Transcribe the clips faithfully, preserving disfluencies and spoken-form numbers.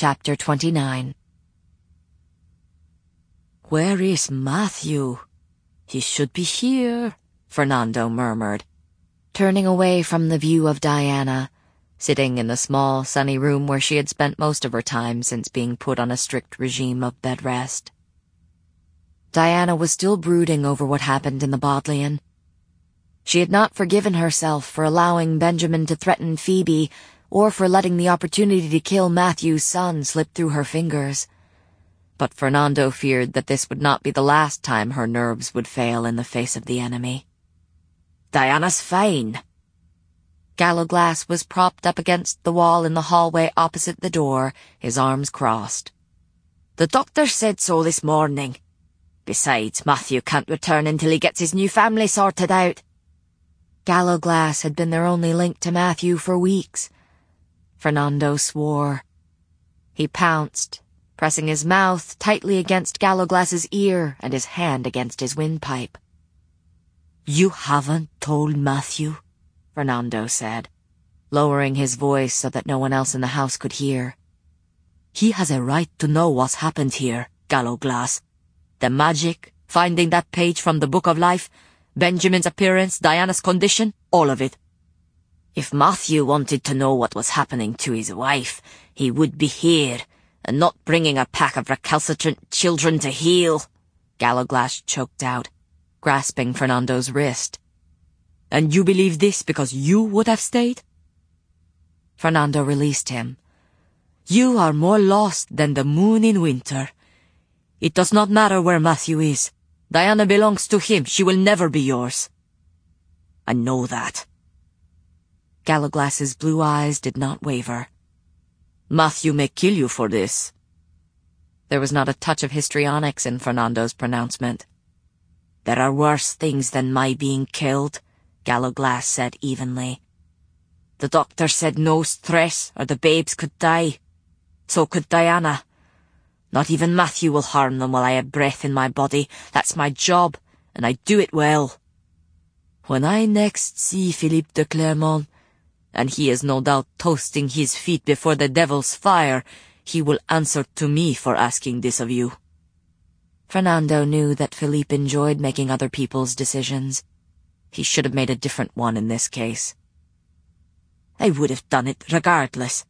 Chapter twenty-nine. "Where is Matthew? He should be here," Fernando murmured, turning away from the view of Diana, sitting in the small, sunny room where she had spent most of her time since being put on a strict regime of bed rest. Diana was still brooding over what happened in the Bodleian. She had not forgiven herself for allowing Benjamin to threaten Phoebe, or for letting the opportunity to kill Matthew's son slip through her fingers. But Fernando feared that this would not be the last time her nerves would fail in the face of the enemy. "Diana's fine." Gallowglass was propped up against the wall in the hallway opposite the door, his arms crossed. "The doctor said so this morning. Besides, Matthew can't return until he gets his new family sorted out." Gallowglass had been their only link to Matthew for weeks. Fernando swore. He pounced, pressing his mouth tightly against Gallowglass's ear and his hand against his windpipe. "You haven't told Matthew," Fernando said, lowering his voice so that no one else in the house could hear. "He has a right to know what's happened here, Gallowglass. The magic, finding that page from the Book of Life, Benjamin's appearance, Diana's condition, all of it. If Matthew wanted to know what was happening to his wife, he would be here, and not bringing a pack of recalcitrant children to heal," Gallowglass choked out, grasping Fernando's wrist. "And you believe this because you would have stayed?" Fernando released him. "You are more lost than the moon in winter. It does not matter where Matthew is. Diana belongs to him. She will never be yours." "I know that." Gallowglass's blue eyes did not waver. "Matthew may kill you for this." There was not a touch of histrionics in Fernando's pronouncement. "There are worse things than my being killed," Gallowglass said evenly. "The doctor said no stress or the babes could die. So could Diana. Not even Matthew will harm them while I have breath in my body. That's my job, and I do it well. When I next see Philippe de Clermont, and he is no doubt toasting his feet before the devil's fire, he will answer to me for asking this of you." Fernando knew that Philippe enjoyed making other people's decisions. He should have made a different one in this case. "I would have done it regardless."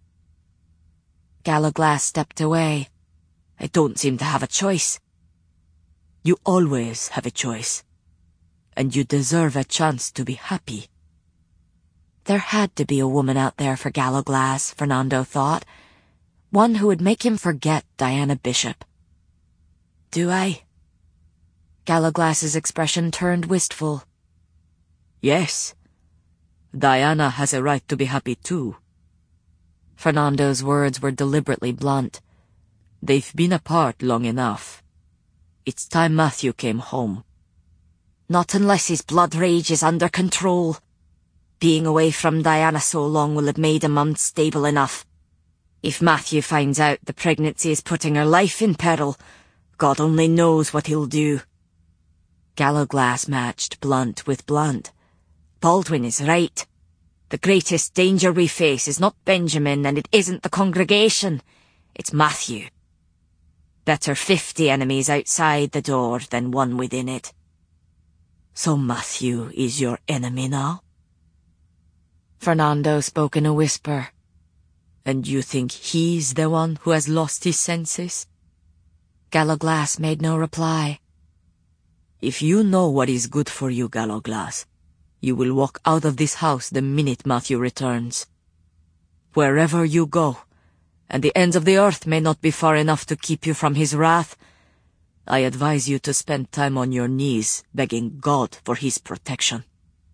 Gallowglass stepped away. "I don't seem to have a choice." "You always have a choice. And you deserve a chance to be happy." There had to be a woman out there for Gallowglass, Fernando thought. One who would make him forget Diana Bishop. "Do I?" Gallowglass's expression turned wistful. "Yes. Diana has a right to be happy too." Fernando's words were deliberately blunt. "They've been apart long enough. It's time Matthew came home." "Not unless his blood rage is under control. Being away from Diana so long will have made him unstable enough. If Matthew finds out the pregnancy is putting her life in peril, God only knows what he'll do." Gallowglass matched blunt with blunt. "Baldwin is right. The greatest danger we face is not Benjamin, and it isn't the congregation. It's Matthew. Better fifty enemies outside the door than one within it." "So Matthew is your enemy now?" Fernando spoke in a whisper. "And you think he's the one who has lost his senses?" Gallowglass made no reply. "If you know what is good for you, Gallowglass, you will walk out of this house the minute Matthew returns. Wherever you go, and the ends of the earth may not be far enough to keep you from his wrath, I advise you to spend time on your knees begging God for his protection."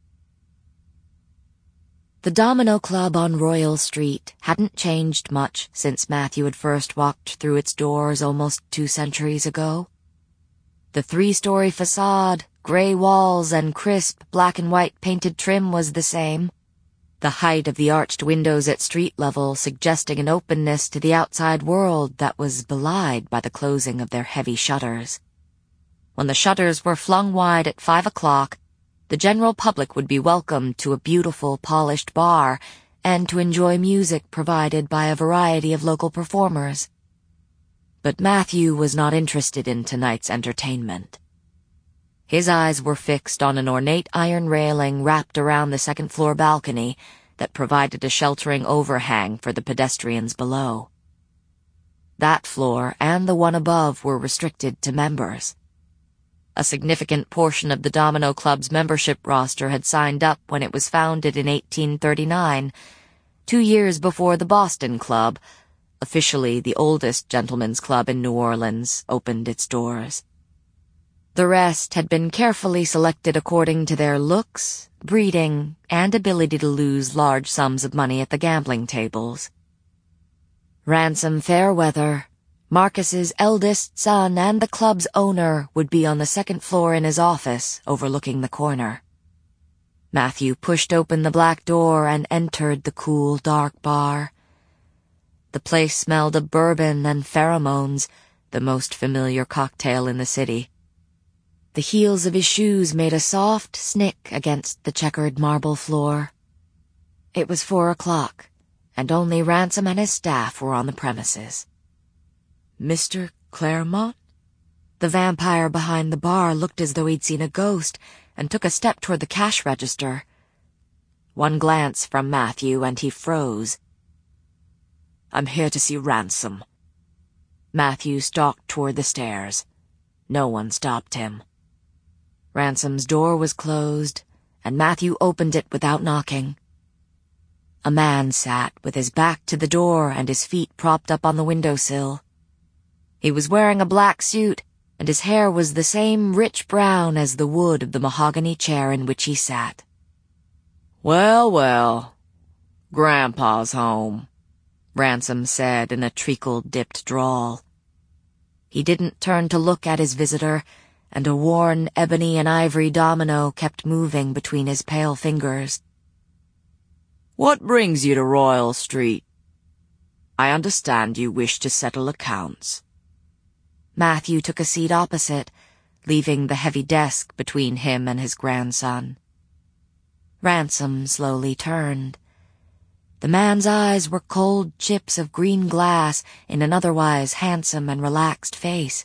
The Domino Club on Royal Street hadn't changed much since Matthew had first walked through its doors almost two centuries ago. The three-story facade, grey walls, and crisp black-and-white painted trim was the same, the height of the arched windows at street level suggesting an openness to the outside world that was belied by the closing of their heavy shutters. When the shutters were flung wide at five o'clock, the general public would be welcomed to a beautiful, polished bar, and to enjoy music provided by a variety of local performers. But Matthew was not interested in tonight's entertainment. His eyes were fixed on an ornate iron railing wrapped around the second-floor balcony that provided a sheltering overhang for the pedestrians below. That floor and the one above were restricted to members. A significant portion of the Domino Club's membership roster had signed up when it was founded in eighteen thirty-nine, two years before the Boston Club, officially the oldest gentlemen's club in New Orleans, opened its doors. The rest had been carefully selected according to their looks, breeding, and ability to lose large sums of money at the gambling tables. Ransom Fairweather, Marcus's eldest son and the club's owner, would be on the second floor in his office, overlooking the corner. Matthew pushed open the black door and entered the cool, dark bar. The place smelled of bourbon and pheromones, the most familiar cocktail in the city. The heels of his shoes made a soft snick against the checkered marble floor. It was four o'clock, and only Ransom and his staff were on the premises. Mister Claremont? The vampire behind the bar looked as though he'd seen a ghost and took a step toward the cash register. One glance from Matthew and he froze. I'm here to see Ransom. Matthew stalked toward the stairs. No one stopped him. Ransom's door was closed, and Matthew opened it without knocking. A man sat with his back to the door and his feet propped up on the windowsill. He was wearing a black suit, and his hair was the same rich brown as the wood of the mahogany chair in which he sat. "Well, well, Grandpa's home," Ransom said in a treacle-dipped drawl. He didn't turn to look at his visitor, and a worn ebony and ivory domino kept moving between his pale fingers. "What brings you to Royal Street? I understand you wish to settle accounts." Matthew took a seat opposite, leaving the heavy desk between him and his grandson. Ransom slowly turned. The man's eyes were cold chips of green glass in an otherwise handsome and relaxed face.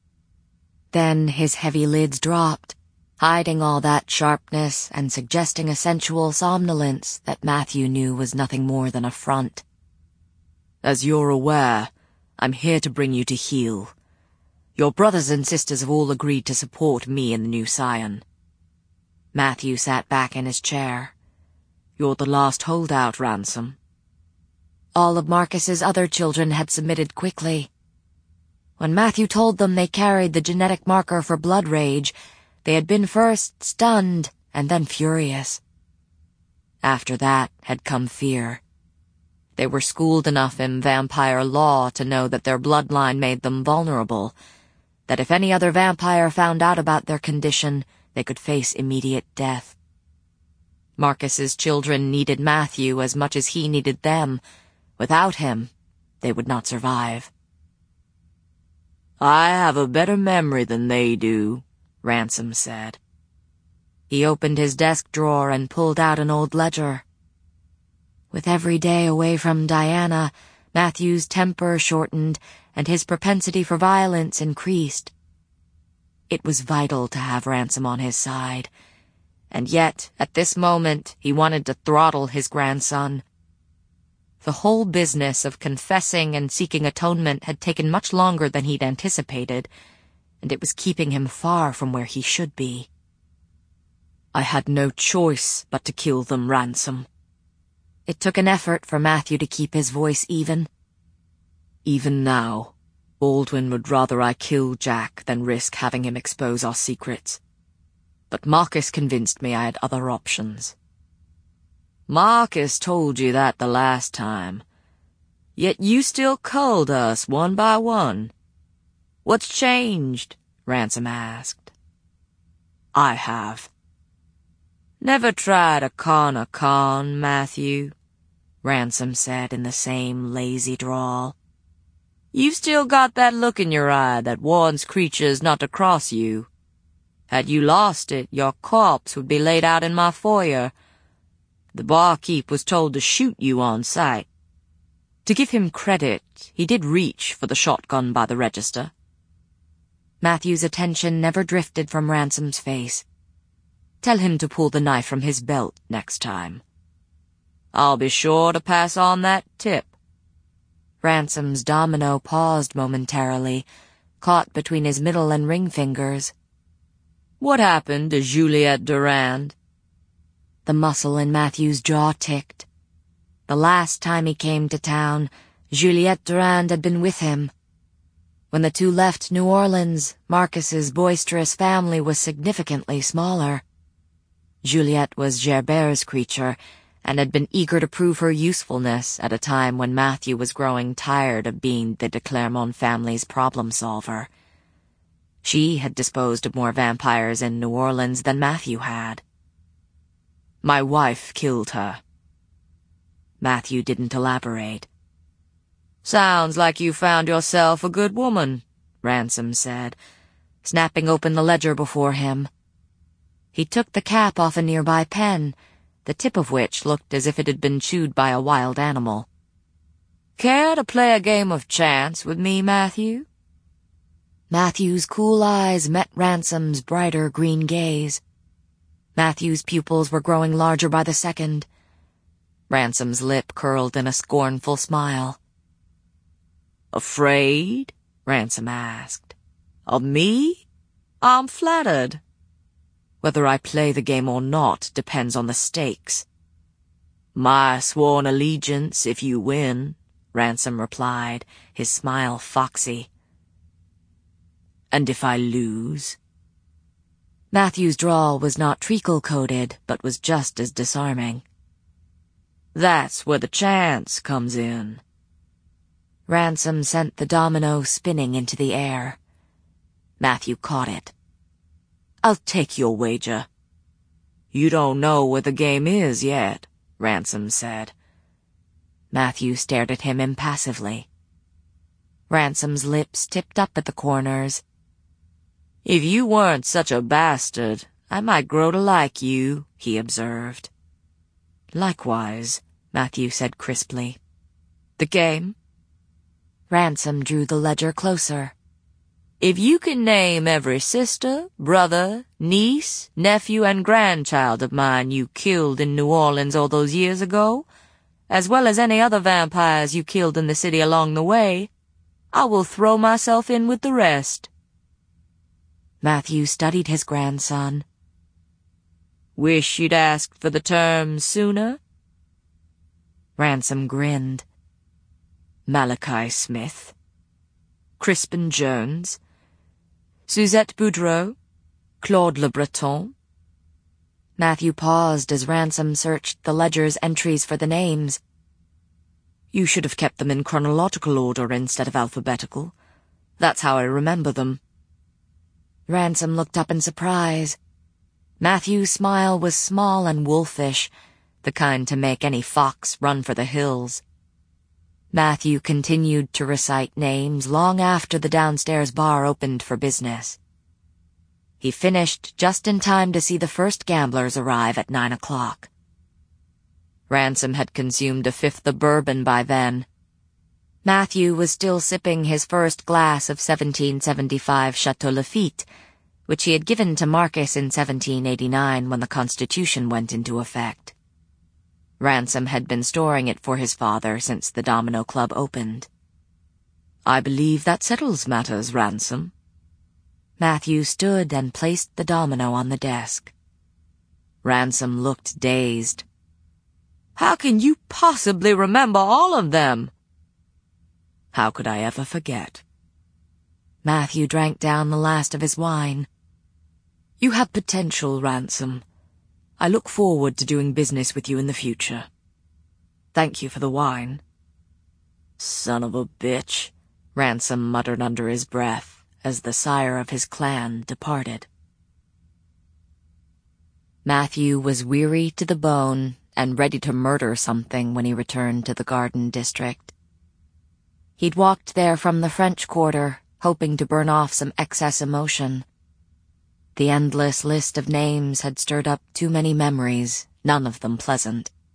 Then his heavy lids dropped, hiding all that sharpness and suggesting a sensual somnolence that Matthew knew was nothing more than a front. "As you're aware, I'm here to bring you to heel. Your brothers and sisters have all agreed to support me and the new scion." Matthew sat back in his chair. "You're the last holdout, Ransom." All of Marcus's other children had submitted quickly. When Matthew told them they carried the genetic marker for blood rage, they had been first stunned and then furious. After that had come fear. They were schooled enough in vampire law to know that their bloodline made them vulnerable, that if any other vampire found out about their condition, they could face immediate death. Marcus's children needed Matthew as much as he needed them. Without him, they would not survive. "I have a better memory than they do," Ransom said. He opened his desk drawer and pulled out an old ledger. With every day away from Diana, Matthew's temper shortened and his propensity for violence increased. It was vital to have Ransom on his side, and yet, at this moment, he wanted to throttle his grandson. The whole business of confessing and seeking atonement had taken much longer than he'd anticipated, and it was keeping him far from where he should be. "I had no choice but to kill them, Ransom." It took an effort for Matthew to keep his voice even. "Even now, Baldwin would rather I kill Jack than risk having him expose our secrets. But Marcus convinced me I had other options." "Marcus told you that the last time. Yet you still culled us one by one. What's changed?" Ransom asked. "I have." "Never tried a con a con, Matthew," Ransom said in the same lazy drawl. "You've still got that look in your eye that warns creatures not to cross you. Had you lost it, your corpse would be laid out in my foyer. The barkeep was told to shoot you on sight. To give him credit, he did reach for the shotgun by the register. Matthew's attention never drifted from Ransom's face. Tell him to pull the knife from his belt next time. I'll be sure to pass on that tip. Ransom's domino paused momentarily, caught between his middle and ring fingers. What happened to Juliette Durand? The muscle in Matthew's jaw ticked. The last time he came to town, Juliette Durand had been with him. When the two left New Orleans, Marcus's boisterous family was significantly smaller. Juliette was Gerbert's creature, and had been eager to prove her usefulness at a time when Matthew was growing tired of being the de Clermont family's problem solver. She had disposed of more vampires in New Orleans than Matthew had. My wife killed her. Matthew didn't elaborate. Sounds like you found yourself a good woman, Ransom said, snapping open the ledger before him. He took the cap off a nearby pen, the tip of which looked as if it had been chewed by a wild animal. Care to play a game of chance with me, Matthew? Matthew's cool eyes met Ransom's brighter green gaze. Matthew's pupils were growing larger by the second. Ransom's lip curled in a scornful smile. Afraid? Ransom asked. Of me? I'm flattered. Whether I play the game or not depends on the stakes. My sworn allegiance if you win, Ransom replied, his smile foxy. And if I lose? Matthew's drawl was not treacle-coated, but was just as disarming. That's where the chance comes in. Ransom sent the domino spinning into the air. Matthew caught it. I'll take your wager. You don't know where the game is yet, Ransom said. Matthew stared at him impassively. Ransom's lips tipped up at the corners. If you weren't such a bastard, I might grow to like you, he observed. Likewise, Matthew said crisply. The game? Ransom drew the ledger closer. If you can name every sister, brother, niece, nephew, and grandchild of mine you killed in New Orleans all those years ago, as well as any other vampires you killed in the city along the way, I will throw myself in with the rest. Matthew studied his grandson. Wish you'd asked for the terms sooner? Ransom grinned. Malachi Smith, Crispin Jones, Suzette Boudreau, Claude Le Breton. Matthew paused as Ransom searched the ledger's entries for the names. You should have kept them in chronological order instead of alphabetical. That's how I remember them. Ransom looked up in surprise. Matthew's smile was small and wolfish, the kind to make any fox run for the hills. Matthew continued to recite names long after the downstairs bar opened for business. He finished just in time to see the first gamblers arrive at nine o'clock. Ransom had consumed a fifth of bourbon by then. Matthew was still sipping his first glass of seventeen seventy-five Chateau Lafite, which he had given to Marcus in seventeen eighty-nine when the Constitution went into effect. Ransom had been storing it for his father since the Domino Club opened. I believe that settles matters, Ransom. Matthew stood and placed the domino on the desk. Ransom looked dazed. How can you possibly remember all of them? How could I ever forget? Matthew drank down the last of his wine. You have potential, Ransom. I look forward to doing business with you in the future. Thank you for the wine. Son of a bitch, Ransom muttered under his breath as the sire of his clan departed. Matthew was weary to the bone and ready to murder something when he returned to the Garden District. He'd walked there from the French Quarter, hoping to burn off some excess emotion. The endless list of names had stirred up too many memories, none of them pleasant.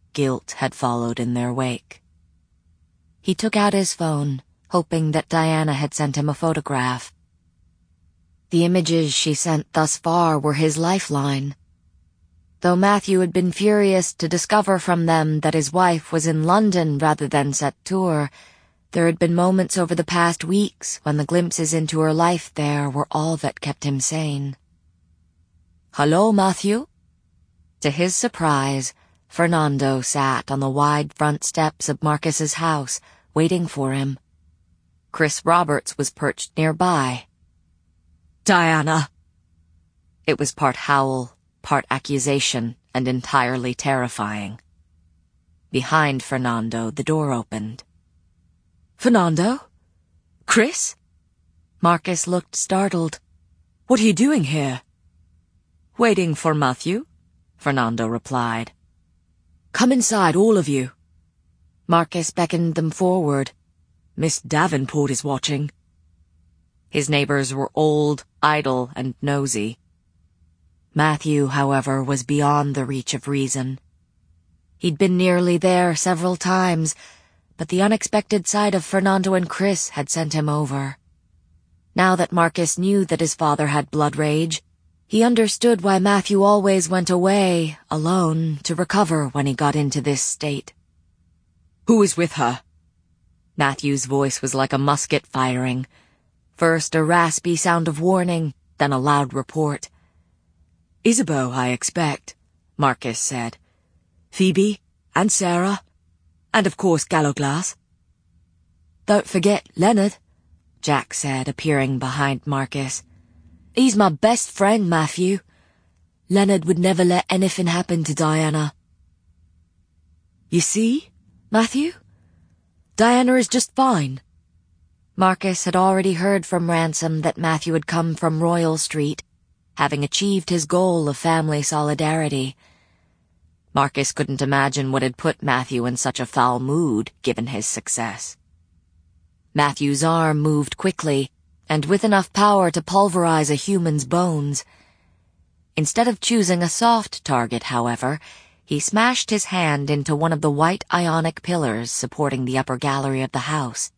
Guilt had followed in their wake. He took out his phone, hoping that Diana had sent him a photograph. The images she sent thus far were his lifeline. Though Matthew had been furious to discover from them that his wife was in London rather than set tour, there had been moments over the past weeks when the glimpses into her life there were all that kept him sane. "Hello, Matthew?" To his surprise, Fernando sat on the wide front steps of Marcus's house, waiting for him. Chris Roberts was perched nearby. "Diana!" It was part howl, part accusation, and entirely terrifying. Behind Fernando, the door opened. "Fernando? Chris?" Marcus looked startled. "What are you doing here?" "Waiting for Matthew," Fernando replied. "Come inside, all of you." Marcus beckoned them forward. "Miss Davenport is watching." His neighbors were old, idle, and nosy. Matthew, however, was beyond the reach of reason. He'd been nearly there several times, but the unexpected sight of Fernando and Chris had sent him over. Now that Marcus knew that his father had blood rage, he understood why Matthew always went away, alone, to recover when he got into this state. "Who is with her?" Matthew's voice was like a musket firing. First a raspy sound of warning, then a loud report. "Isabeau, I expect," Marcus said. "Phoebe, and Sarah, and of course Gallowglass." "Don't forget Leonard," Jack said, appearing behind Marcus. "He's my best friend, Matthew. Leonard would never let anything happen to Diana." "You see, Matthew? Diana is just fine." Marcus had already heard from Ransom that Matthew had come from Royal Street, having achieved his goal of family solidarity. Marcus couldn't imagine what had put Matthew in such a foul mood, given his success. Matthew's arm moved quickly, and with enough power to pulverize a human's bones. Instead of choosing a soft target, however, he smashed his hand into one of the white ionic pillars supporting the upper gallery of the house.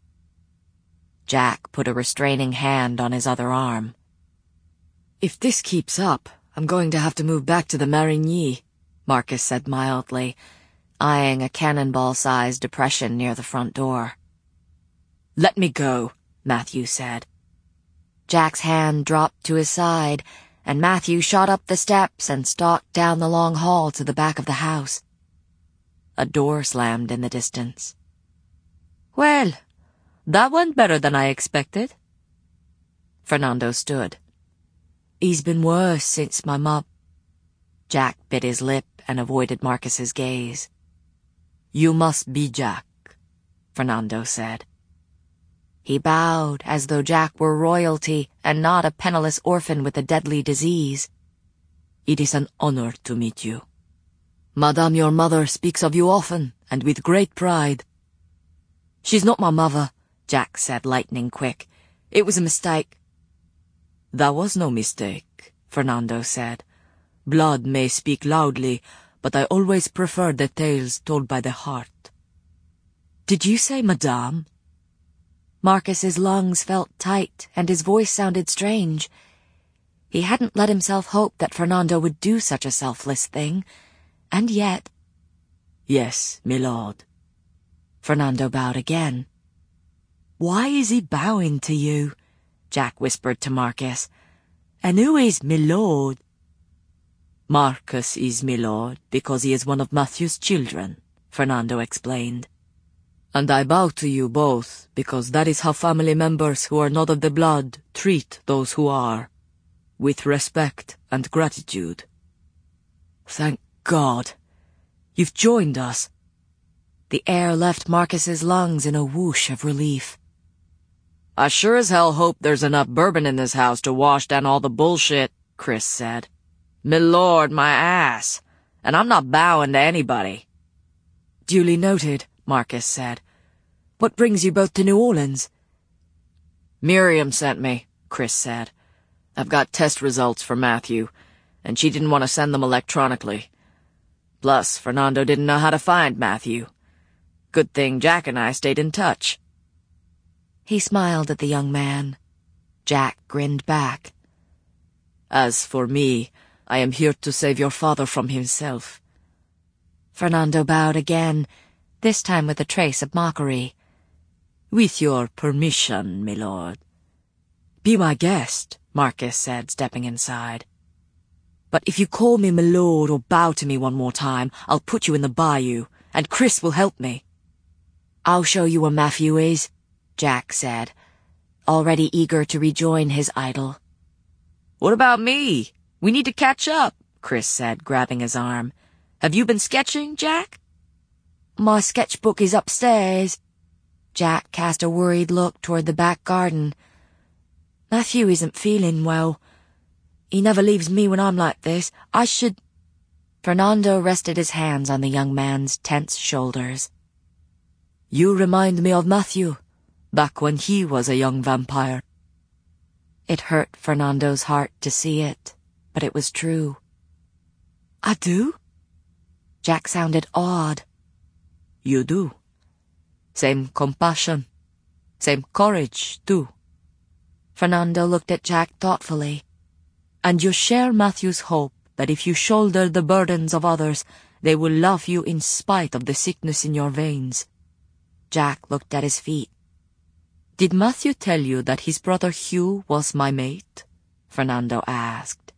Jack put a restraining hand on his other arm. "If this keeps up, I'm going to have to move back to the Marigny," Marcus said mildly, eyeing a cannonball-sized depression near the front door. "Let me go," Matthew said. Jack's hand dropped to his side, and Matthew shot up the steps and stalked down the long hall to the back of the house. A door slammed in the distance. "Well, that went better than I expected." Fernando stood. "He's been worse since my mum—" Jack bit his lip and avoided Marcus's gaze. "You must be Jack," Fernando said. He bowed as though Jack were royalty and not a penniless orphan with a deadly disease. "It is an honor to meet you. Madame your mother speaks of you often, and with great pride." "She's not my mother," Jack said, lightning quick. "It was a mistake." "That was no mistake," Fernando said. "Blood may speak loudly, but I always prefer the tales told by the heart." "Did you say Madame?" Marcus's lungs felt tight, and his voice sounded strange. He hadn't let himself hope that Fernando would do such a selfless thing, and yet— "Yes, milord." Fernando bowed again. "Why is he bowing to you?" Jack whispered to Marcus. "And who is milord?" "Marcus is milord because he is one of Matthew's children," Fernando explained. "And I bow to you both because that is how family members who are not of the blood treat those who are, with respect and gratitude." "Thank God. You've joined us." The air left Marcus's lungs in a whoosh of relief. "I sure as hell hope there's enough bourbon in this house to wash down all the bullshit," Chris said. "Milord, my ass. And I'm not bowing to anybody." "Duly noted," Marcus said. "What brings you both to New Orleans?" "Miriam sent me," Chris said. "I've got test results for Matthew, and she didn't want to send them electronically. Plus, Fernando didn't know how to find Matthew. Good thing Jack and I stayed in touch. He smiled at the young man. Jack grinned back. As for me, I am here to save your father from himself. Fernando bowed again, this time with a trace of mockery. With your permission, my lord. Be my guest, Marcus said, stepping inside. But if you call me my lord or bow to me one more time, I'll put you in the bayou, and Chris will help me. I'll show you where Matthew is, Jack said, already eager to rejoin his idol. What about me? We need to catch up, Chris said, grabbing his arm. Have you been sketching, Jack? My sketchbook is upstairs. Jack cast a worried look toward the back garden. Matthew isn't feeling well. He never leaves me when I'm like this. I should... Fernando rested his hands on the young man's tense shoulders. You remind me of Matthew, back when he was a young vampire. It hurt Fernando's heart to see it, but it was true. I do? Jack sounded awed. You do. Same compassion. Same courage, too. Fernando looked at Jack thoughtfully. And you share Matthew's hope that if you shoulder the burdens of others, they will love you in spite of the sickness in your veins. Jack looked at his feet. Did Matthew tell you that his brother Hugh was my mate? Fernando asked.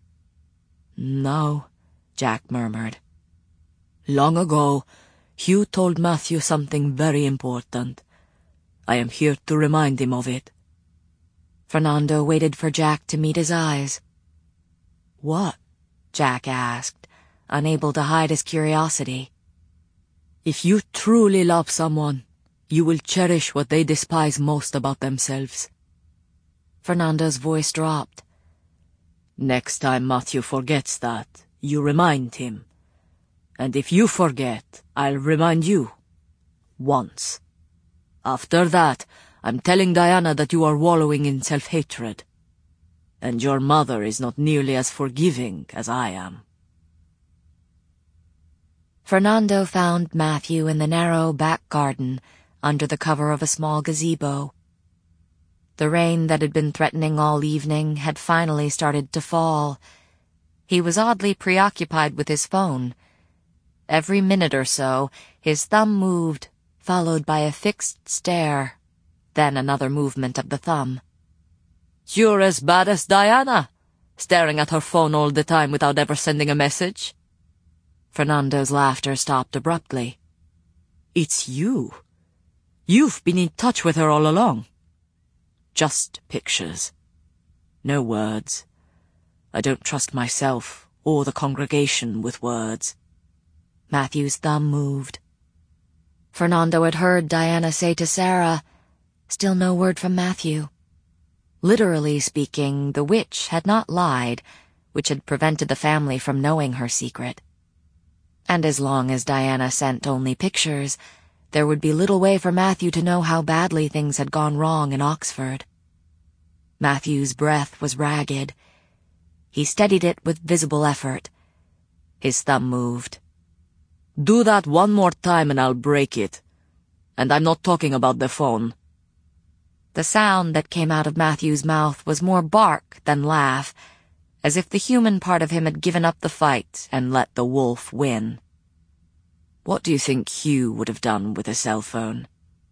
No, Jack murmured. Long ago, Hugh told Matthew something very important. I am here to remind him of it. Fernando waited for Jack to meet his eyes. What? Jack asked, unable to hide his curiosity. If you truly love someone, you will cherish what they despise most about themselves. Fernando's voice dropped. Next time Matthew forgets that, you remind him. And if you forget, I'll remind you. Once. After that, I'm telling Diana that you are wallowing in self-hatred. And your mother is not nearly as forgiving as I am. Fernando found Matthew in the narrow back garden, under the cover of a small gazebo. The rain that had been threatening all evening had finally started to fall. He was oddly preoccupied with his phone. Every minute or so, his thumb moved, followed by a fixed stare, then another movement of the thumb. You're as bad as Diana, staring at her phone all the time without ever sending a message. Fernando's laughter stopped abruptly. It's you. You've been in touch with her all along. Just pictures. No words. I don't trust myself or the congregation with words. Matthew's thumb moved. Fernando had heard Diana say to Sarah, still no word from Matthew. Literally speaking, the witch had not lied, which had prevented the family from knowing her secret. And as long as Diana sent only pictures, there would be little way for Matthew to know how badly things had gone wrong in Oxford. Matthew's breath was ragged. He steadied it with visible effort. His thumb moved. Do that one more time and I'll break it. And I'm not talking about the phone. The sound that came out of Matthew's mouth was more bark than laugh, as if the human part of him had given up the fight and let the wolf win. What do you think Hugh would have done with a cell phone?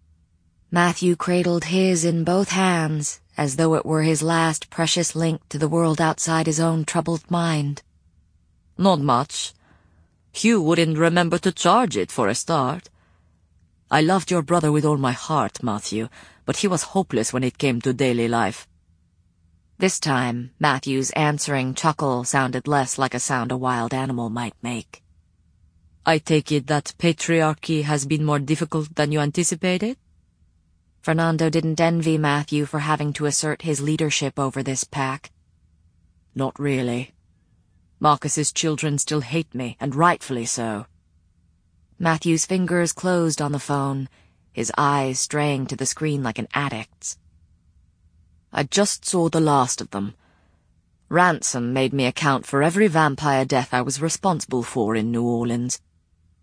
Matthew cradled his in both hands, as though it were his last precious link to the world outside his own troubled mind. Not much. Hugh wouldn't remember to charge it for a start. I loved your brother with all my heart, Matthew, but he was hopeless when it came to daily life. This time, Matthew's answering chuckle sounded less like a sound a wild animal might make. I take it that patriarchy has been more difficult than you anticipated? Fernando didn't envy Matthew for having to assert his leadership over this pack. Not really. Marcus's children still hate me, and rightfully so. Matthew's fingers closed on the phone, his eyes straying to the screen like an addict's. I just saw the last of them. Ransom made me account for every vampire death I was responsible for in New Orleans.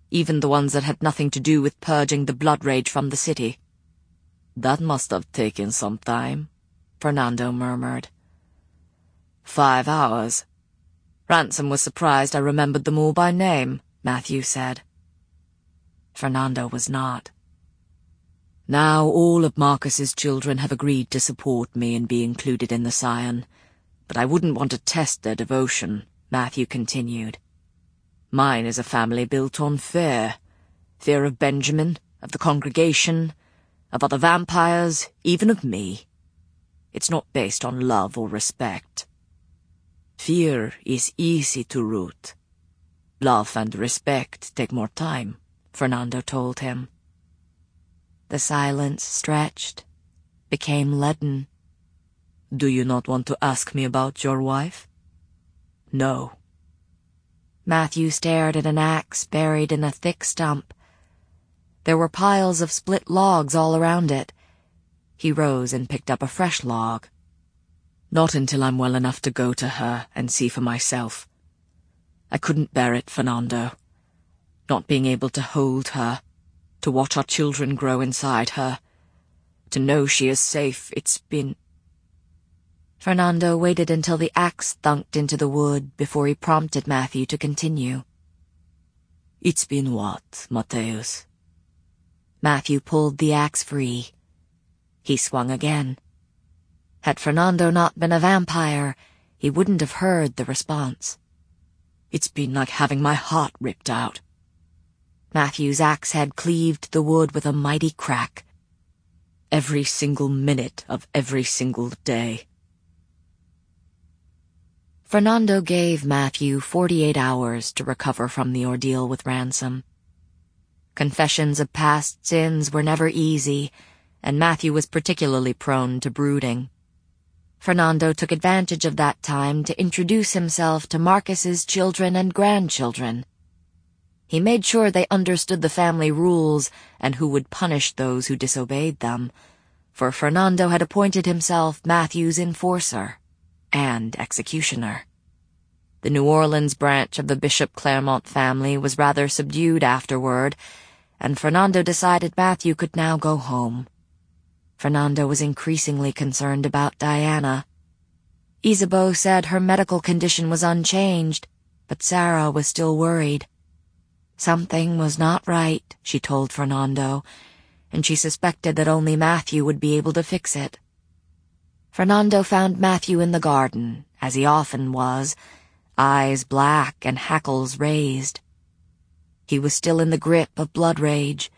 even the ones that had nothing to do with purging the blood rage from the city. "That must have taken some time," Fernando murmured. "Five hours." Ransom was surprised I remembered them all by name, Matthew said. Fernando was not. "Now all of Marcus's children have agreed to support me and be included in the Scion, but I wouldn't want to test their devotion," Matthew continued. "Mine is a family built on fear. Fear of Benjamin, of the congregation, of other vampires, even of me. It's not based on love or respect. Fear is easy to root. Love and respect take more time," Fernando told him. The silence stretched, became leaden. "Do you not want to ask me about your wife?" "No." Matthew stared at an axe buried in a thick stump. There were piles of split logs all around it. He rose and picked up a fresh log. "Not until I'm well enough to go to her and see for myself. I couldn't bear it, Fernando. Not being able to hold her, to watch our children grow inside her, to know she is safe. It's been—" Fernando waited until the axe thunked into the wood before he prompted Matthew to continue. "It's been what, Mateus?" Matthew pulled the axe free. He swung again. Had Fernando not been a vampire, he wouldn't have heard the response. "It's been like having my heart ripped out." Matthew's axe head cleaved the wood with a mighty crack. "Every single minute of every single day." Fernando gave Matthew forty-eight hours to recover from the ordeal with Ransom. Confessions of past sins were never easy, and Matthew was particularly prone to brooding. Fernando took advantage of that time to introduce himself to Marcus's children and grandchildren. He made sure they understood the family rules and who would punish those who disobeyed them, for Fernando had appointed himself Matthew's enforcer and executioner. The New Orleans branch of the Bishop Claremont family was rather subdued afterward, and Fernando decided Matthew could now go home. Fernando was increasingly concerned about Diana. Isabeau said her medical condition was unchanged, but Sarah was still worried. Something was not right, she told Fernando, and she suspected that only Matthew would be able to fix it. Fernando found Matthew in the garden, as he often was, eyes black and hackles raised. He was still in the grip of blood rage.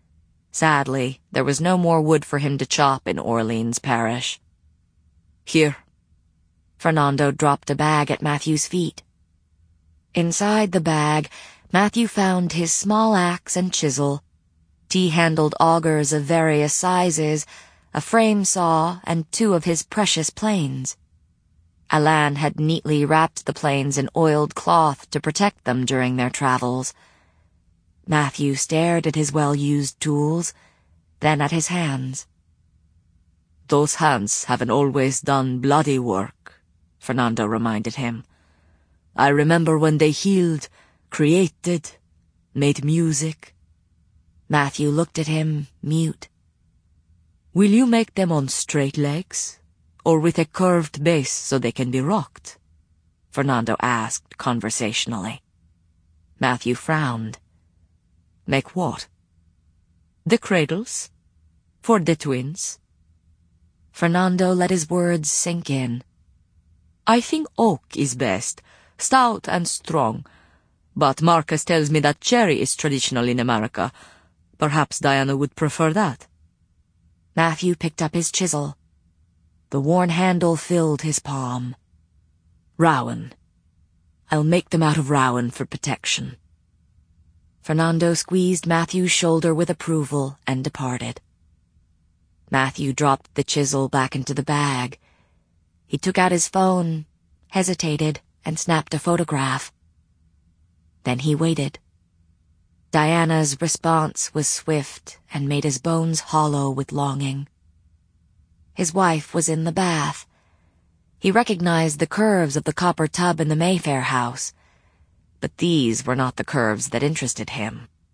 Sadly, there was no more wood for him to chop in Orleans Parish. "Here." Fernando dropped a bag at Matthew's feet. Inside the bag, Matthew found his small axe and chisel, T-handled augers of various sizes, a frame saw, and two of his precious planes. Alain had neatly wrapped the planes in oiled cloth to protect them during their travels. Matthew stared at his well-used tools, then at his hands. "Those hands haven't always done bloody work," Fernando reminded him. "I remember when they healed, created, made music." Matthew looked at him, mute. "Will you make them on straight legs, or with a curved base so they can be rocked?" Fernando asked conversationally. Matthew frowned. "Make what?" "The cradles. For the twins." Fernando let his words sink in. "I think oak is best, stout and strong. But Marcus tells me that cherry is traditional in America. Perhaps Diana would prefer that." Matthew picked up his chisel. The worn handle filled his palm. "Rowan. I'll make them out of rowan for protection." Fernando squeezed Matthew's shoulder with approval and departed. Matthew dropped the chisel back into the bag. He took out his phone, hesitated, and snapped a photograph. Then he waited. Diana's response was swift and made his bones hollow with longing. His wife was in the bath. He recognized the curves of the copper tub in the Mayfair house, but these were not the curves that interested him.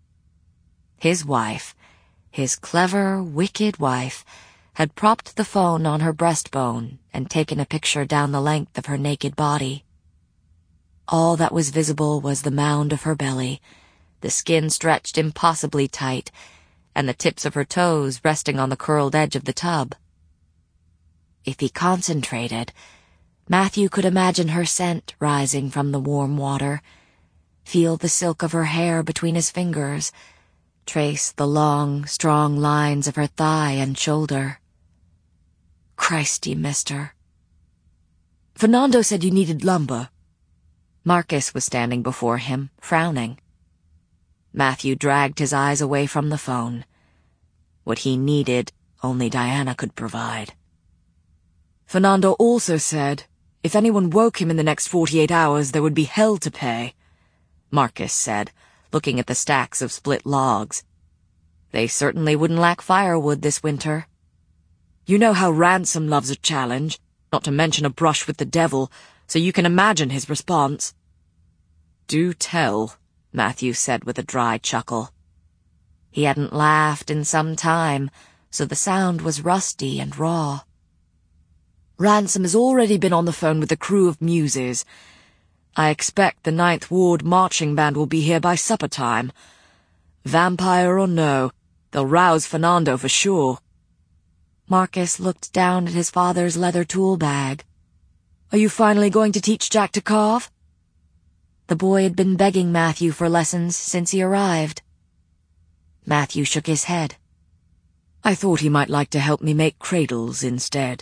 His wife, his clever, wicked wife, had propped the phone on her breastbone and taken a picture down the length of her naked body. All that was visible was the mound of her belly, the skin stretched impossibly tight, and the tips of her toes resting on the curled edge of the tub. If he concentrated, Matthew could imagine her scent rising from the warm water, feel the silk of her hair between his fingers, trace the long, strong lines of her thigh and shoulder. Christy, mister. Fernando said you needed lumber. Marcus was standing before him, frowning. Matthew dragged his eyes away from the phone. What he needed, only Diana could provide. Fernando also said, if anyone woke him in the next forty-eight hours, there would be hell to pay, Marcus said, looking at the stacks of split logs. They certainly wouldn't lack firewood this winter. You know how Ransom loves a challenge, not to mention a brush with the devil, so you can imagine his response. Do tell, Matthew said with a dry chuckle. He hadn't laughed in some time, so the sound was rusty and raw. Ransom has already been on the phone with the crew of Muses. I expect the Ninth Ward marching band will be here by supper time. Vampire or no, they'll rouse Fernando for sure. Marcus looked down at his father's leather tool bag. Are you finally going to teach Jack to carve? The boy had been begging Matthew for lessons since he arrived. Matthew shook his head. I thought he might like to help me make cradles instead.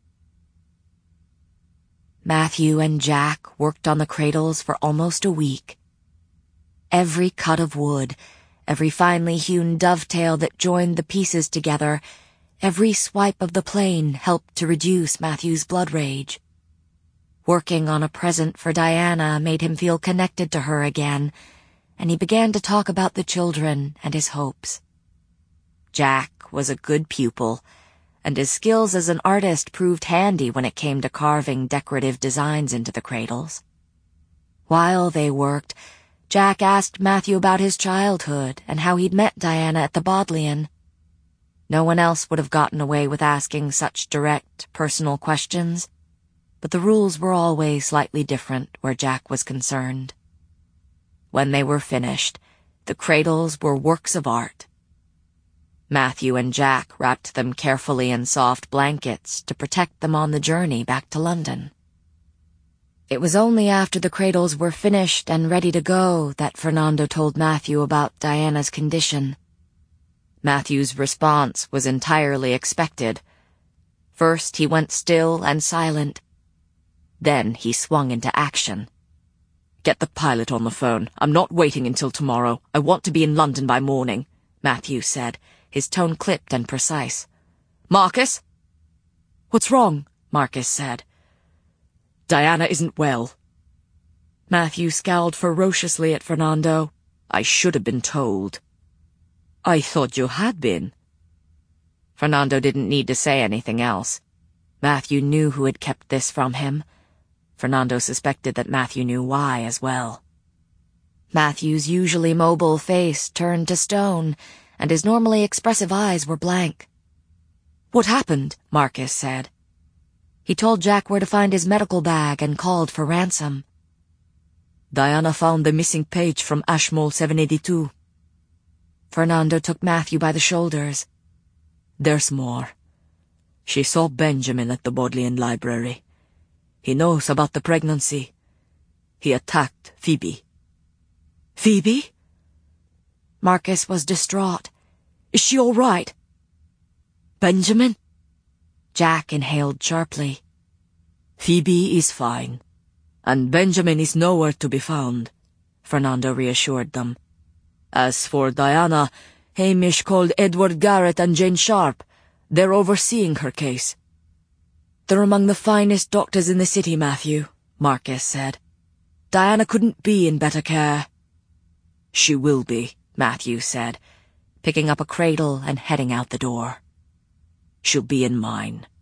Matthew and Jack worked on the cradles for almost a week. Every cut of wood, every finely hewn dovetail that joined the pieces together, every swipe of the plane helped to reduce Matthew's blood rage. Working on a present for Diana made him feel connected to her again, and he began to talk about the children and his hopes. Jack was a good pupil, and his skills as an artist proved handy when it came to carving decorative designs into the cradles. While they worked, Jack asked Matthew about his childhood and how he'd met Diana at the Bodleian. No one else would have gotten away with asking such direct, personal questions, but the rules were always slightly different where Jack was concerned. When they were finished, the cradles were works of art. Matthew and Jack wrapped them carefully in soft blankets to protect them on the journey back to London. It was only after the cradles were finished and ready to go that Fernando told Matthew about Diana's condition. Matthew's response was entirely expected. First he went still and silent. Then he swung into action. Get the pilot on the phone. I'm not waiting until tomorrow. I want to be in London by morning, Matthew said, his tone clipped and precise. Marcus? What's wrong? Marcus said. Diana isn't well. Matthew scowled ferociously at Fernando. I should have been told. I thought you had been. Fernando didn't need to say anything else. Matthew knew who had kept this from him. Fernando suspected that Matthew knew why as well. Matthew's usually mobile face turned to stone, and his normally expressive eyes were blank. What happened? Marcus said. He told Jack where to find his medical bag and called for Ransom. Diana found the missing page from Ashmole seven eighty-two. Fernando took Matthew by the shoulders. There's more. She saw Benjamin at the Bodleian Library. He knows about the pregnancy. He attacked Phoebe. Phoebe? Marcus was distraught. Is she all right? Benjamin? Jack inhaled sharply. Phoebe is fine, and Benjamin is nowhere to be found, Fernando reassured them. As for Diana, Hamish called Edward Garrett and Jane Sharp. They're overseeing her case. They're among the finest doctors in the city, Matthew, Marcus said. Diana couldn't be in better care. She will be, Matthew said, picking up a cradle and heading out the door. She'll be in mine.